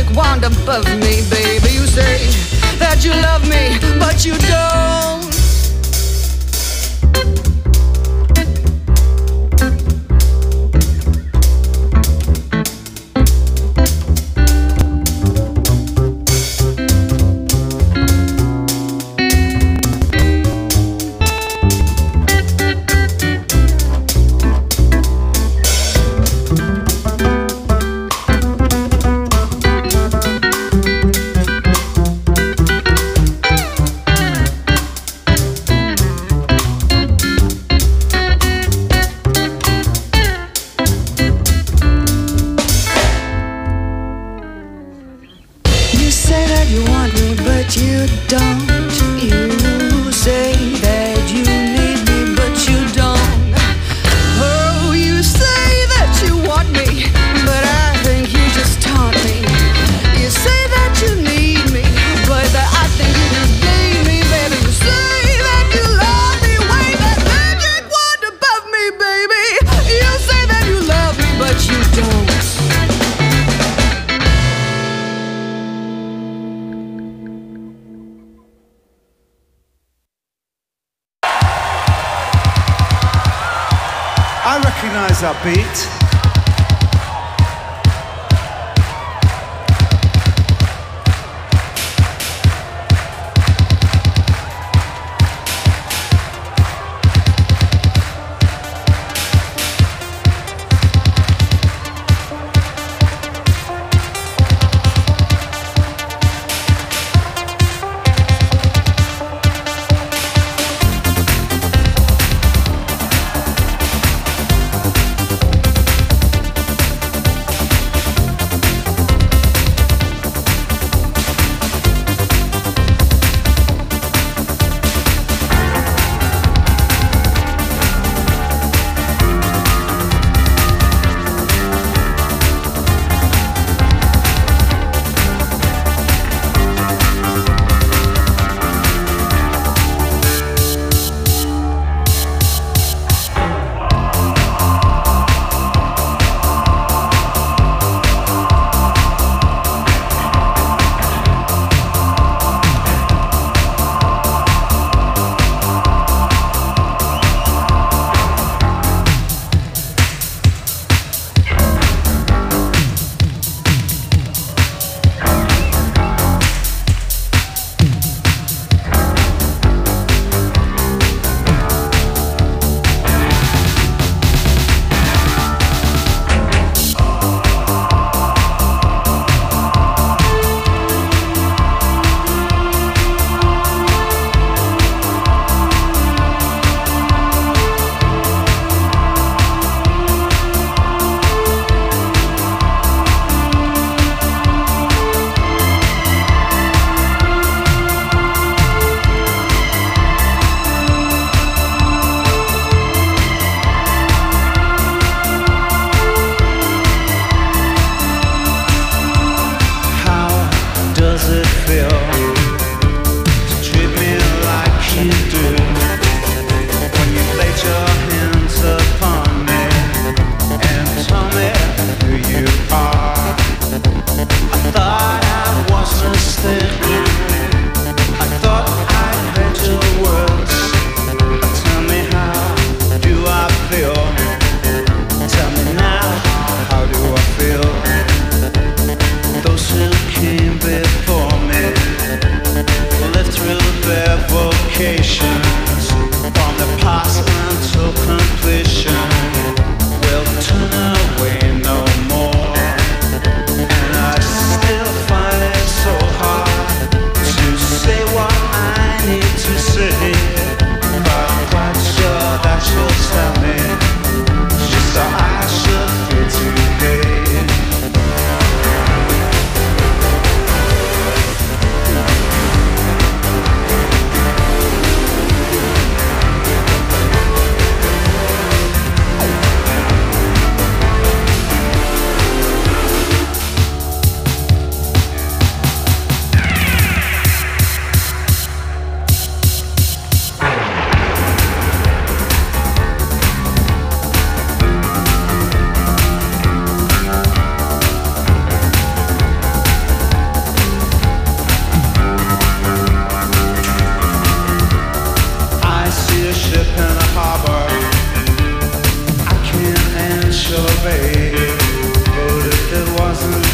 wand above me, baby. You say that you love me, but you don't. That beat.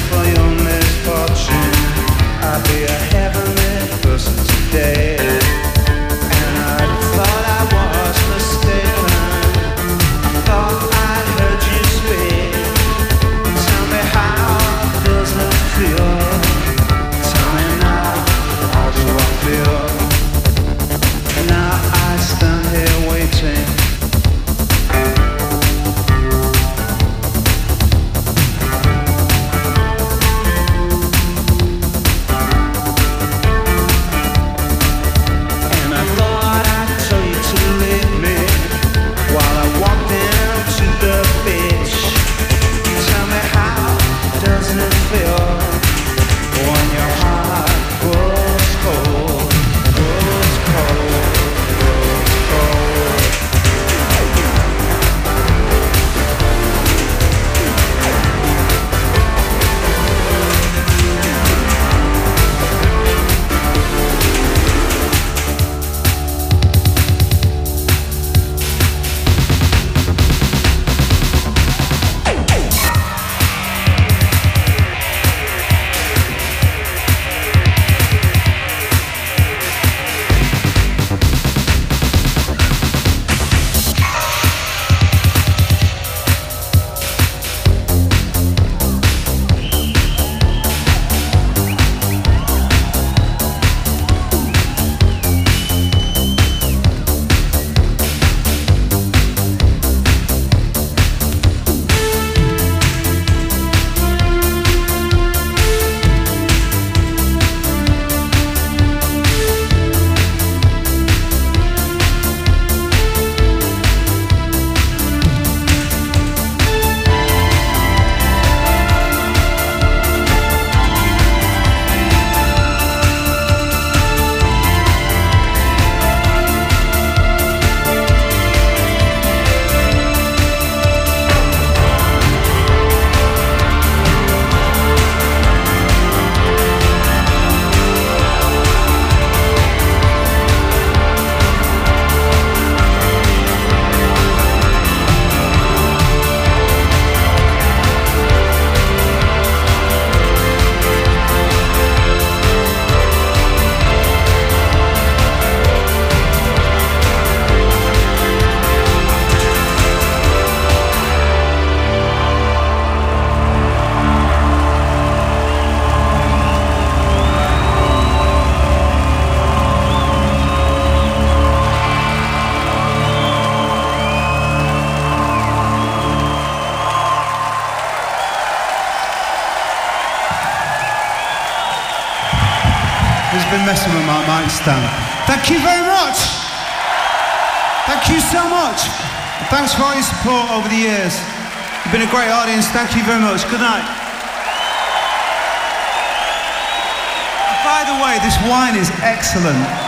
for your misfortune. I'd be a heavenly person today. And I thought I was mistaken. I thought I'd heard you speak. Tell me how does it feel? Tell me now, how do I feel? Now I stand here waiting. Messing with my mic stand. Thank you very much. Thank you so much. Thanks for all your support over the years. You've been a great audience. Thank you very much. Good night. By the way, this wine is excellent.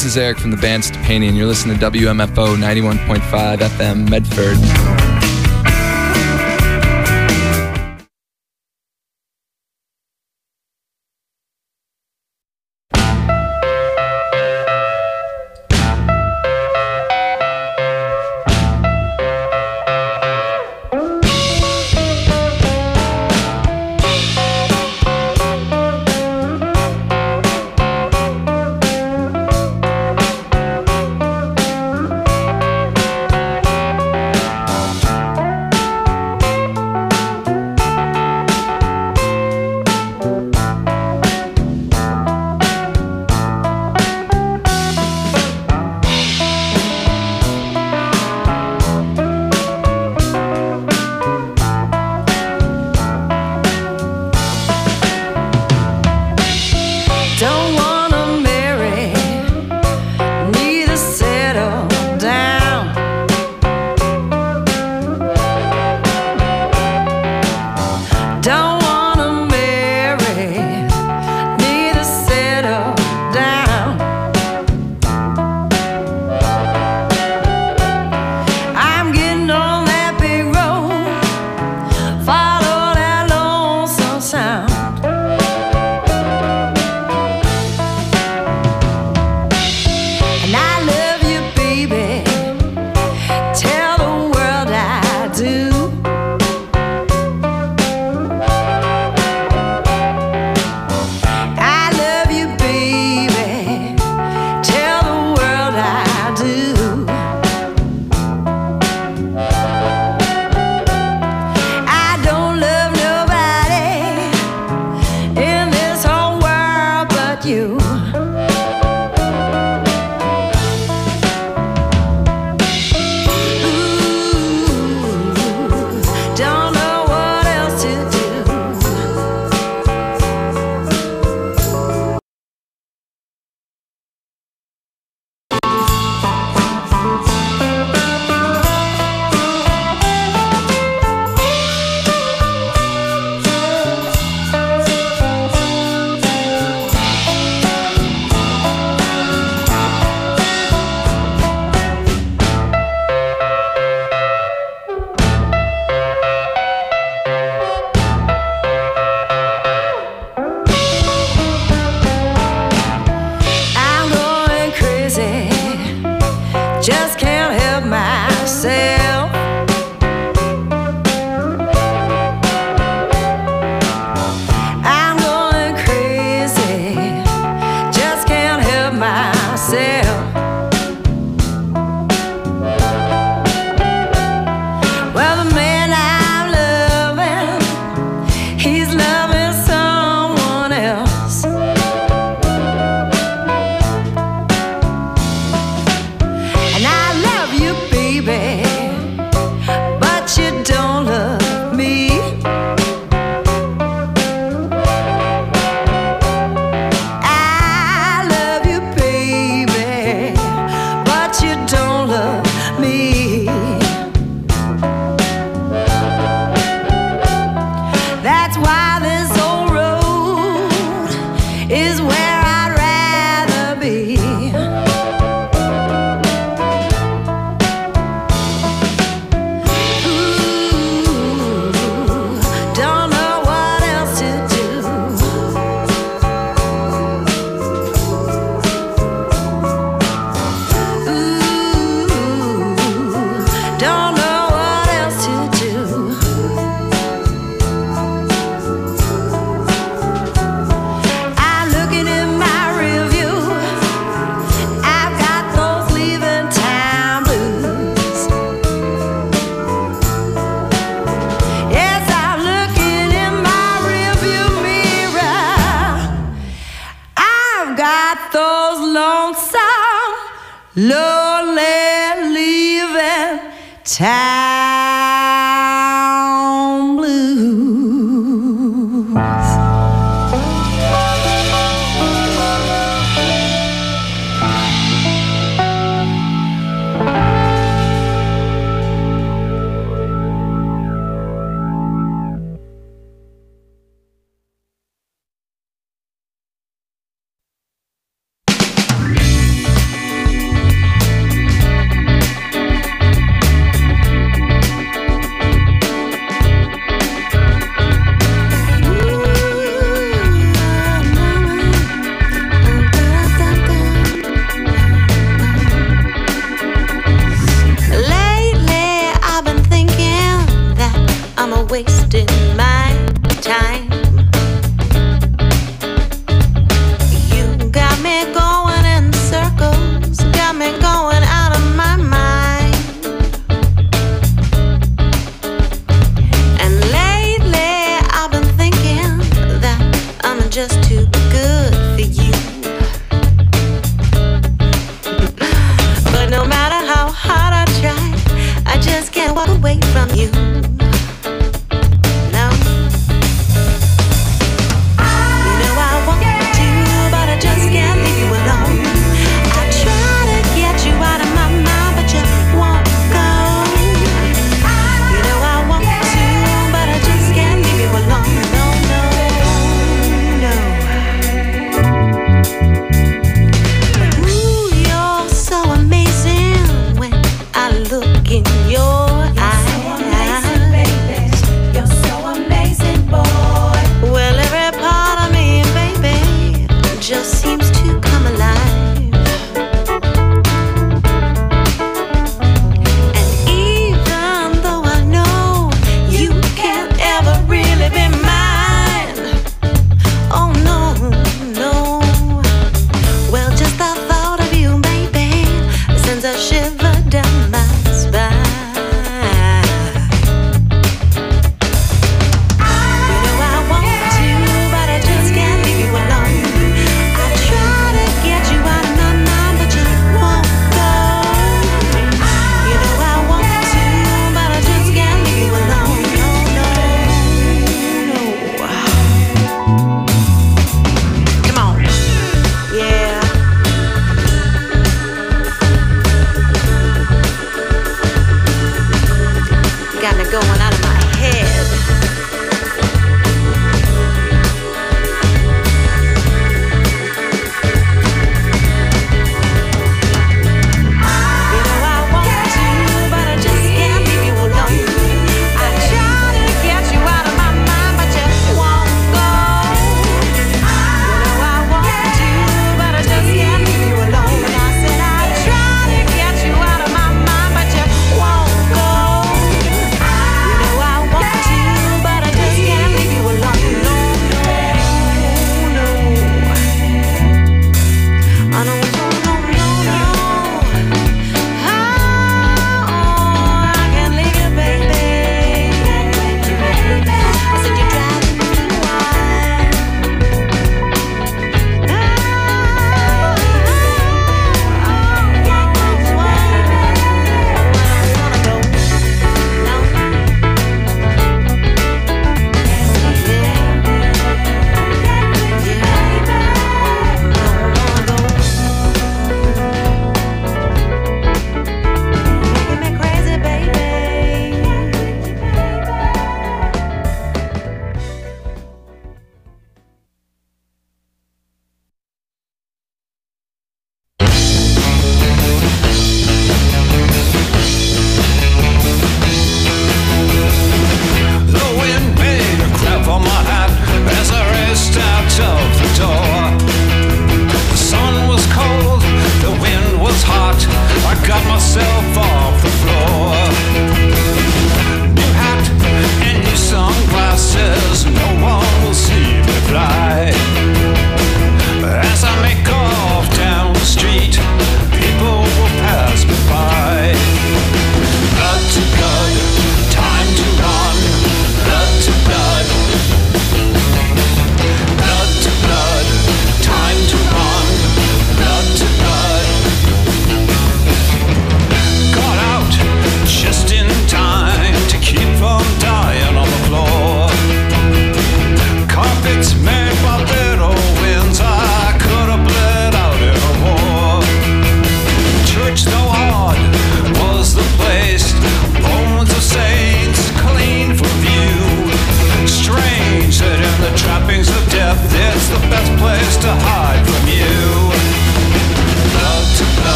this is Eric from the band Stepani, and you're listening to WMFO 91.5 FM Medford. lonely leaving town blues.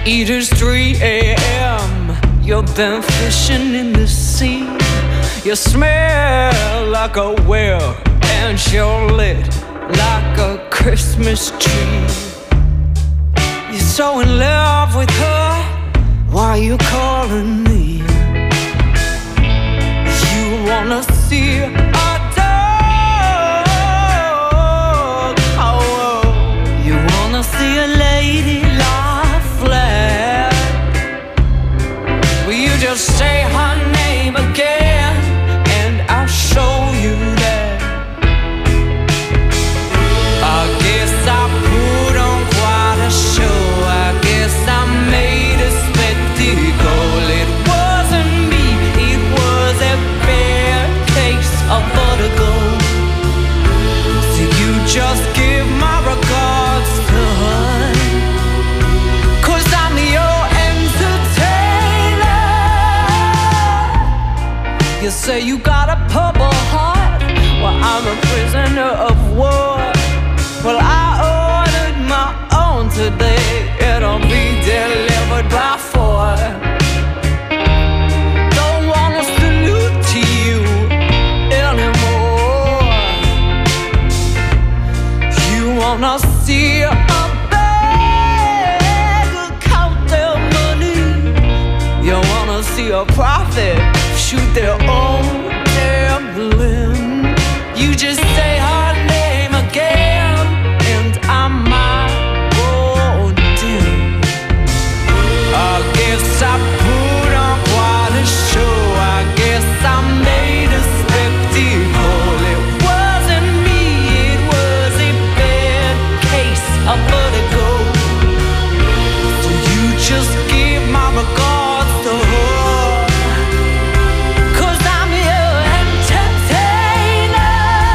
It is 3 a.m. You've been fishing in the sea. You smell like a whale, and you're lit like a Christmas tree. You're so in love with her, why are you calling me? You wanna see a dog, oh, you wanna see a lady lie flat. Will you just say her name again, and I'll show you that. I guess I put on quite a show. I guess I made a spectacle. It wasn't me, it was a bad case of vertigo. So you just give my regards to her, 'cause I'm your entertainer. You say you got a purple heart, well I'm a prisoner of war. Well I ordered my own today, it'll be delivered by 4. Don't wanna salute to you anymore. You wanna see a beggar count their money. You wanna see a prophet shoot their own damn limb. You just say her name again, and I might go dim. I guess I put on quite a show. I guess I made a spectacle. It wasn't me, it was a bad case of vertigo. So you just give my regards to her, 'cause I'm your entertainer.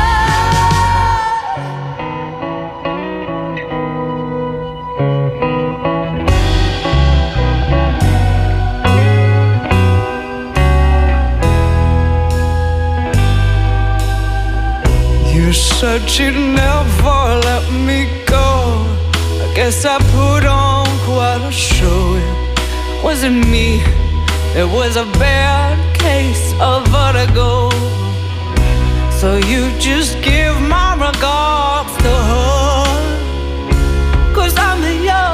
You said you'd never let me go. I guess I put on quite a show. It wasn't me, it was a bad case of vertigo. So you just give my regards to her, 'cause I'm your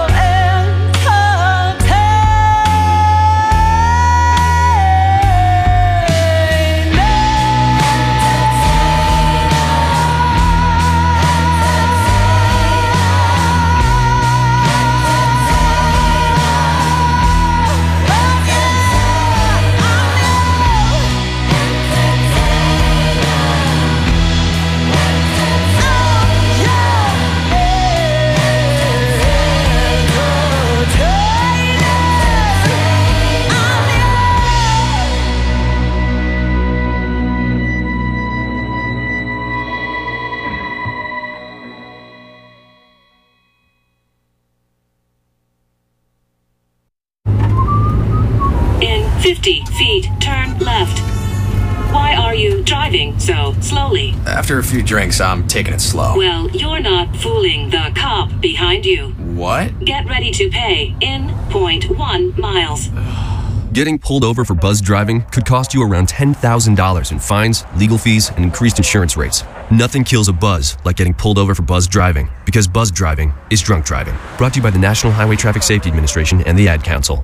In 50 feet, turn left. Why are you driving so slowly? After a few drinks, I'm taking it slow. Well, you're not fooling the cop behind you. What? Get ready to pay in 0.1 miles. Getting pulled over for buzz driving could cost you around $10,000 in fines, legal fees, and increased insurance rates. Nothing kills a buzz like getting pulled over for buzz driving, because buzz driving is drunk driving. Brought to you by the National Highway Traffic Safety Administration and the Ad Council.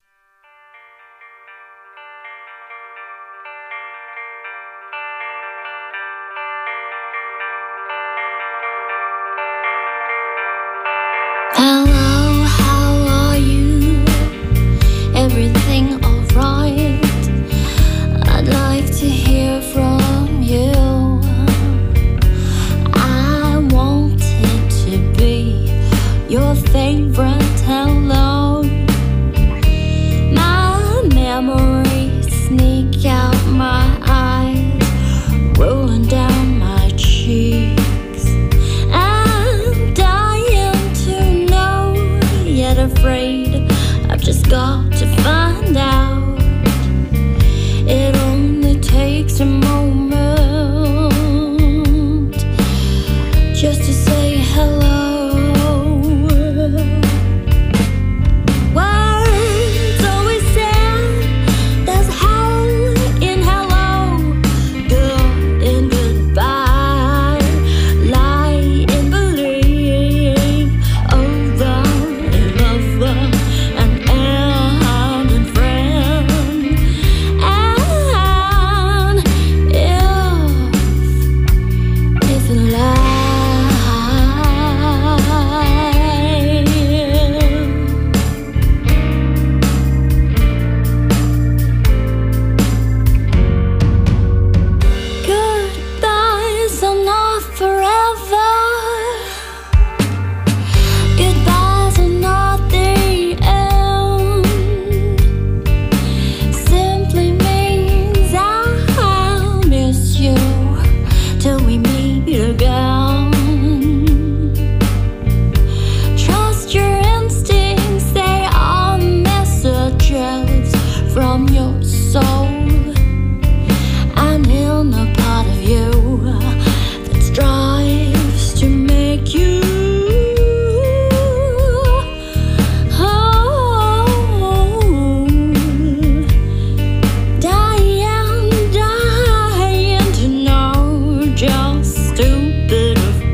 Hello, how are you? Everything alright? I'd like to hear from you. I wanted to be your favorite hello.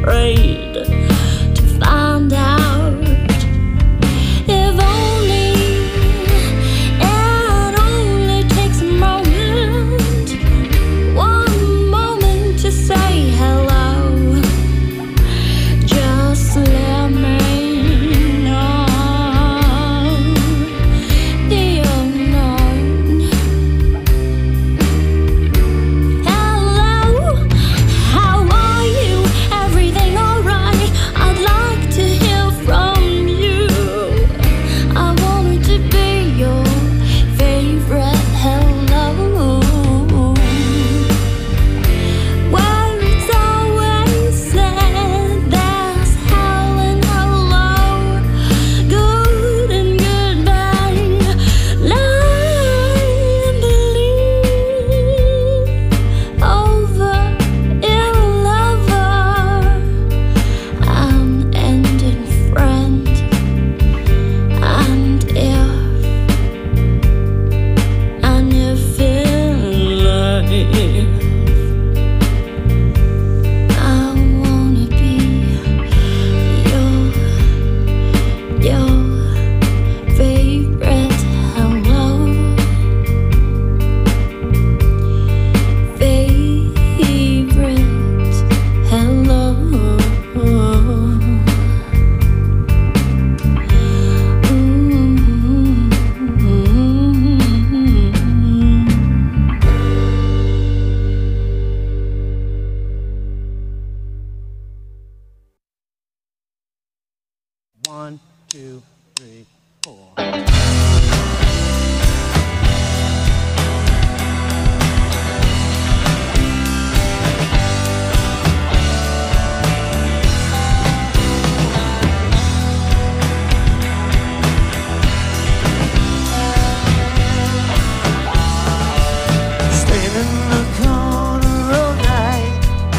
afraid to find out. If only it only takes a moment, one moment to say hello. Just let me know the unknown. Hello, how are you? Everything alright? I'd like to hear from you. I wanted to be your favorite hello, where it's always said there's hell and hello, good and goodbye. Lie and believe over ill lover, an ending friend, and if in life I wanna be your favorite hello, favorite hello. One, two, three, four. Standing in the corner all night,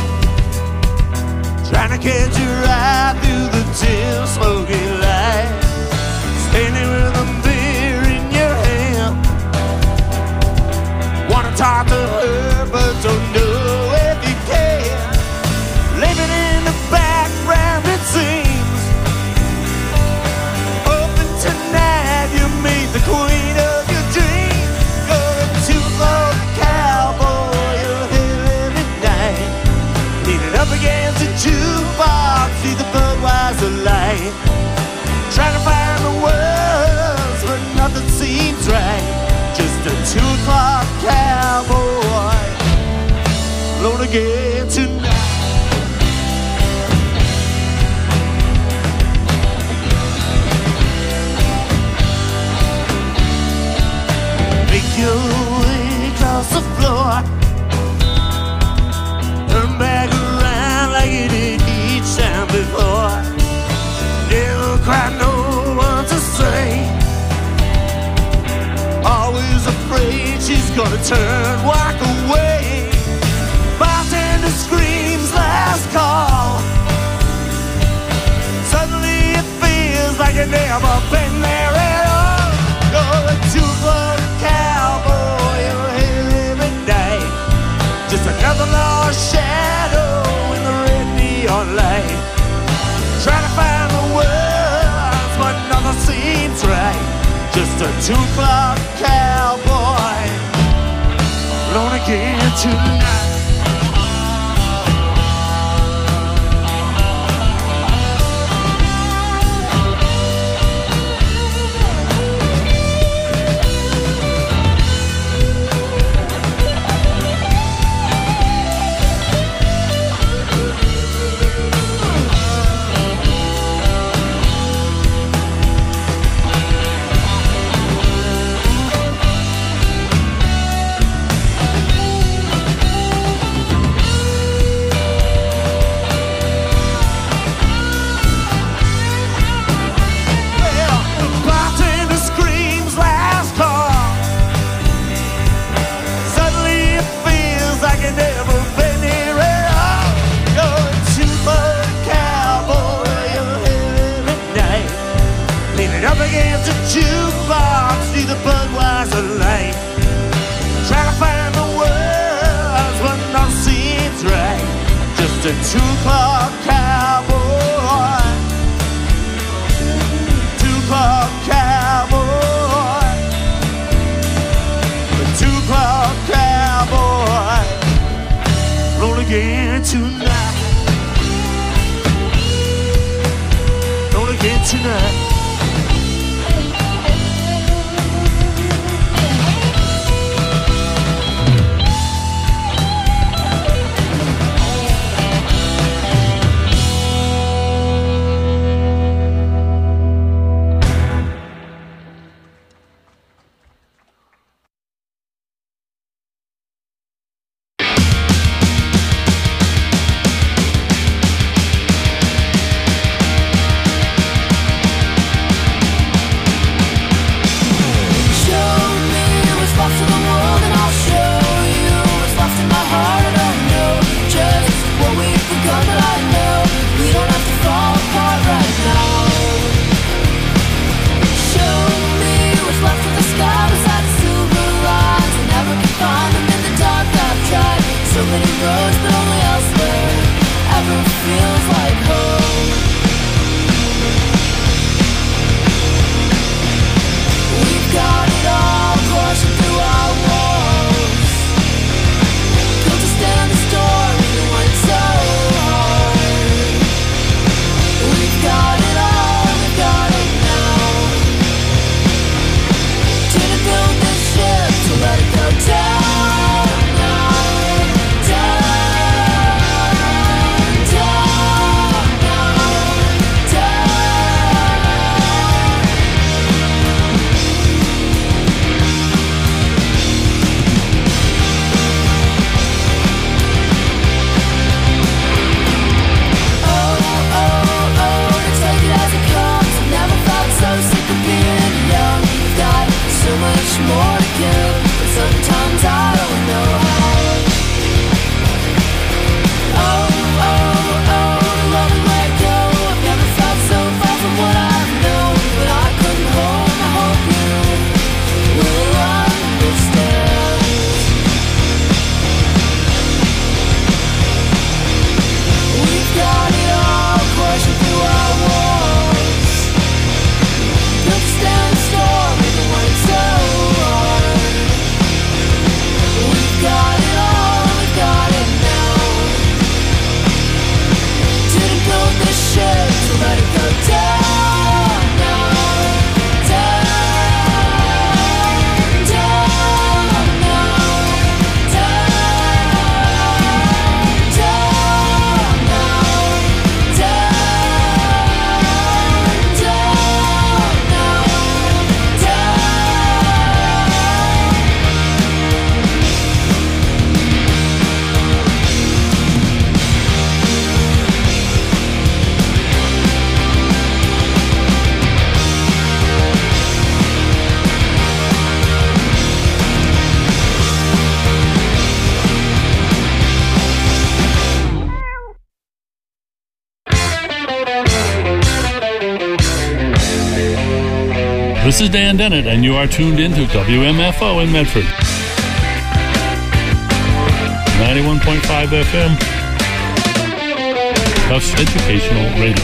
trying to catch your eye through the dim smoky light. Standing with a beer in your hand, wanna talk to her but don't know if you can. Living in the background it seems, hoping tonight you meet the queen of your dreams. You're a two-floor cowboy, you're here every night, leaning up against a jukebox, see the Budweiser light, trying to find the words but nothing seems right. Just a 2 o'clock cowboy, alone again tonight. Make your way across the floor, turn back around like you did each time before. Never quite know what to say, always afraid she's gonna turn, walk away. Bartender screams last call, suddenly it feels like you've never been there at all. You're a 2-foot cowboy, you're here every night, just another lost shadow in the red neon light, trying to find the words but nothing seems right. Just a 2 o'clock cowboy, alone again tonight. a 2 o'clock cowboy. again tonight. Gone again tonight. This is Dan Dennett, and you are tuned into WMFO in Medford. 91.5 FM. Tufts Educational Radio.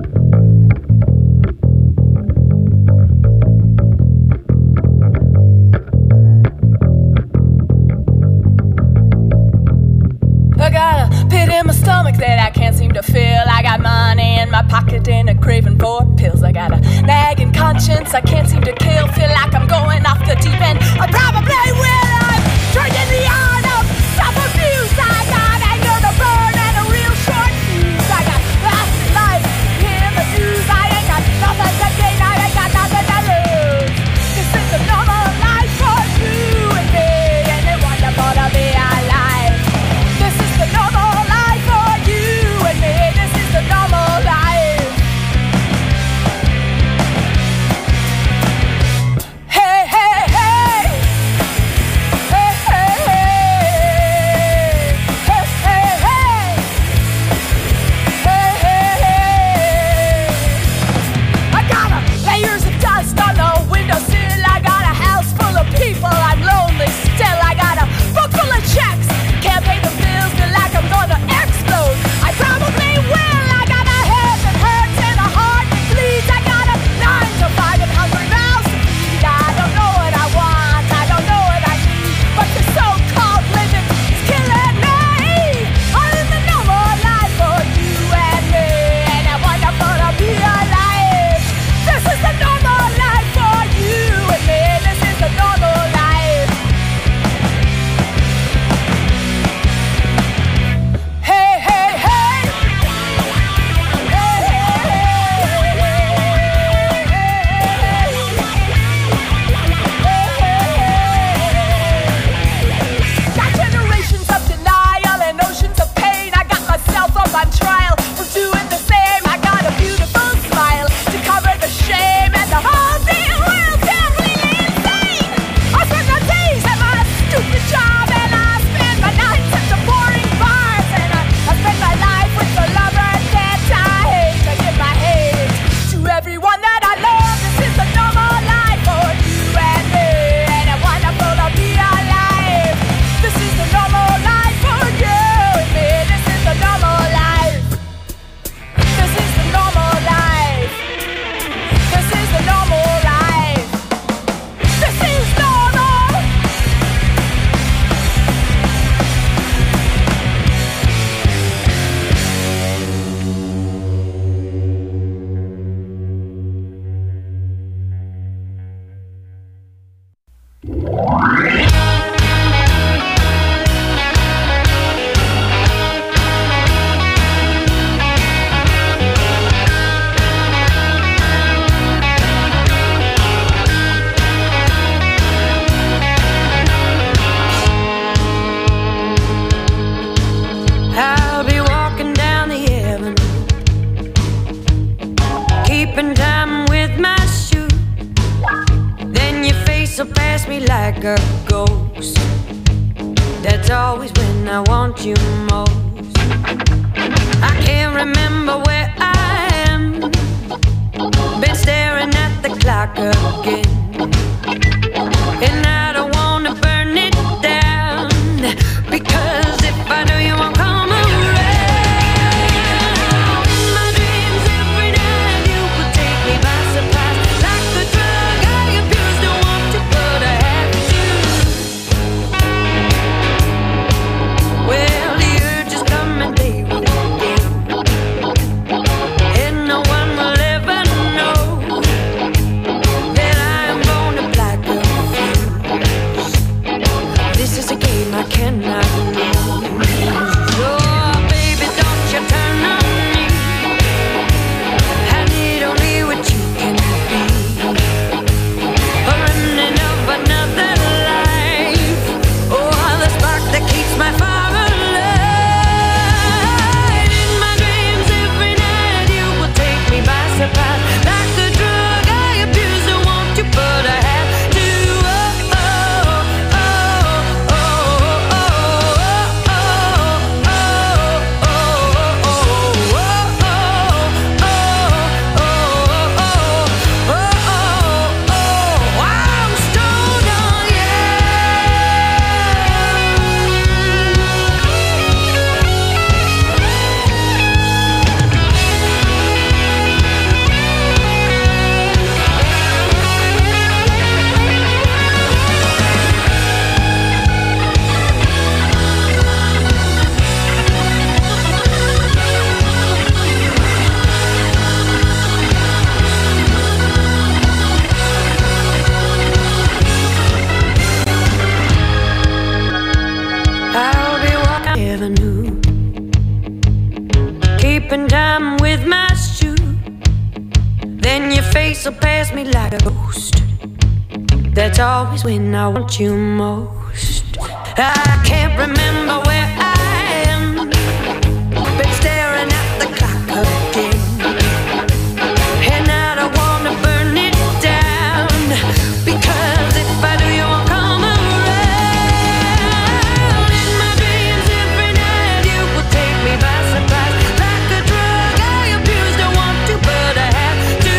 I can't seem to kill, feel like I'm going off the deep end. I probably will. I'm drinking the art of self-abuse. I got anger to burn and a real short fuse. I got last life in the news. I ain't got nothing to gain, I ain't got nothing to lose. This is the normal life for you and me, and it's wonderful to be alive. This is the normal life for you and me. This is the normal life. so pass me like a ghost. That's always when I want you most. I can't remember where I am, been staring at the clock again, and I don't wanna burn it down, because if I do you won't come around. In my dreams every night you will take me by surprise, like a drug I abuse, don't want to but I have to.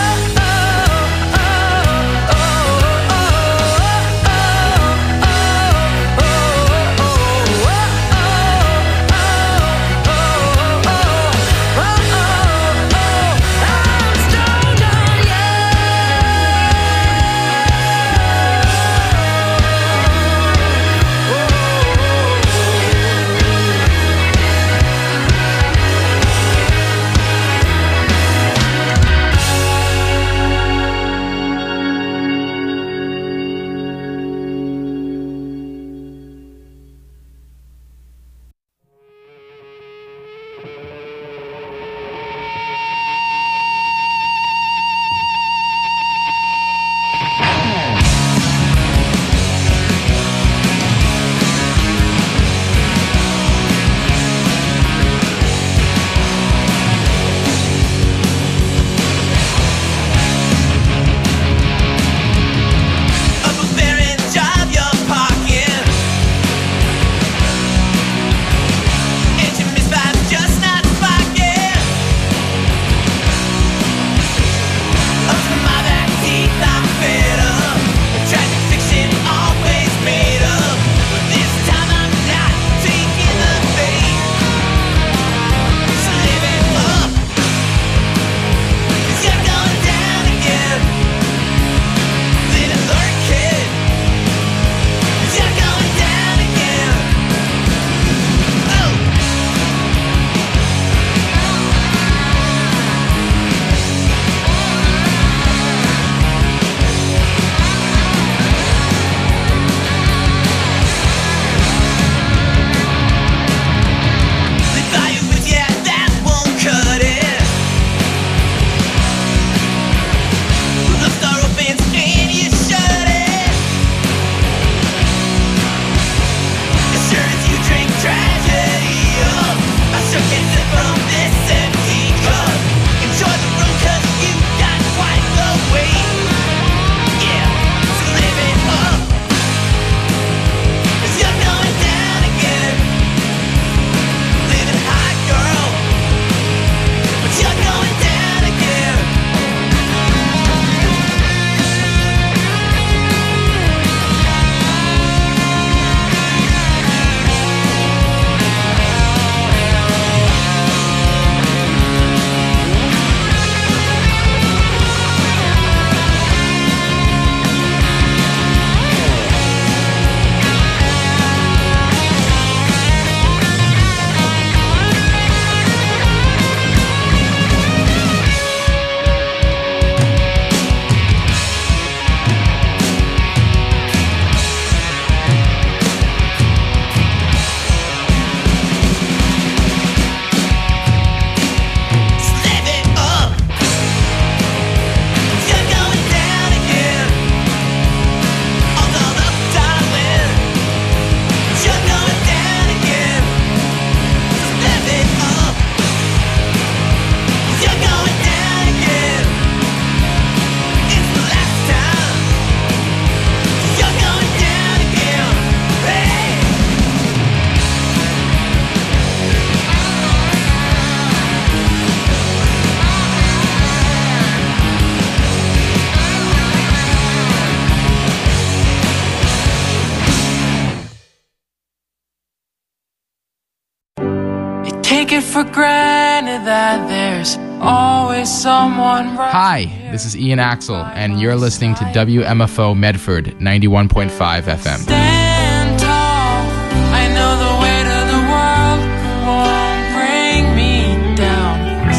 Take it for granted that there's always someone right. Hi, this is Ian Axel, and you're listening to WMFO Medford 91.5 FM. Stand tall. I know the weight of the world won't bring me down.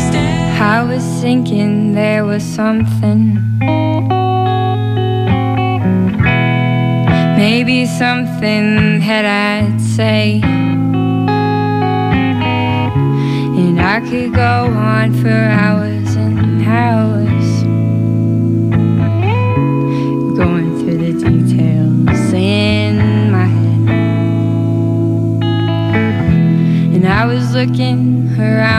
I was thinking there was something, maybe something that I'd say, and I could go on for hours and hours